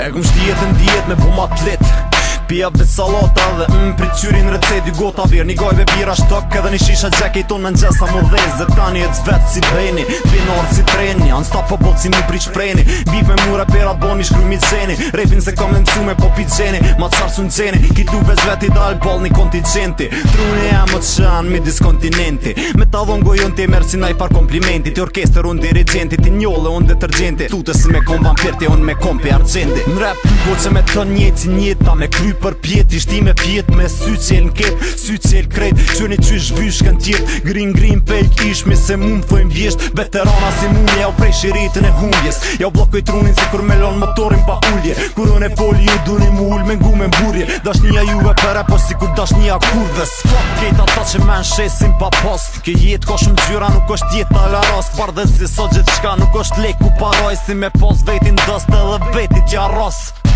E kum shtijetën dijet me bom atlet Pia be salata dhe prityrin recet 2 gota vir një gojve bira shtok edhe një shisha gjek i ton me nxesa më dhez dhe tani e cvet si beni Binar si treni, unstoppable si një priq preni Bif me mura perat bon mi shkry mi qeni Repin se kom nëncu me po pi qeni Ma qarë sun qeni Kitu veç vet i dal bol një kontingenti Truni e më të shan mi diskontinenti Me ta dhon gojon ti merë si naj par komplimenti Ti orkester unë dirigenti Ti njolle unë detergenti Tute si me kom vampirti unë me kompi argendi Në rap goqe me të njeti njeta me kry për pjeti Shti me pjet me sy qel n'ket Sy qel krejt Qëni qysh vysh kën tjet Grin pelk ishmi se mu m'thojm vjesht Veterana si mumi ja u prej shiritën e humbjes Ja u blokoj trunin si kur me lon motorin pa ullje Kur unë e foli ju duni mu ull me ngu me mburje Dashnia juve për e po si kur dashnia kurves Fuck kejt ata që men shesin pa post Ke jet ka shumë gjyra nuk është jet ala rast Bardhe si sot gjithë shka nuk është lek ku paroj Si me pos vetin dost edhe vetit ja ros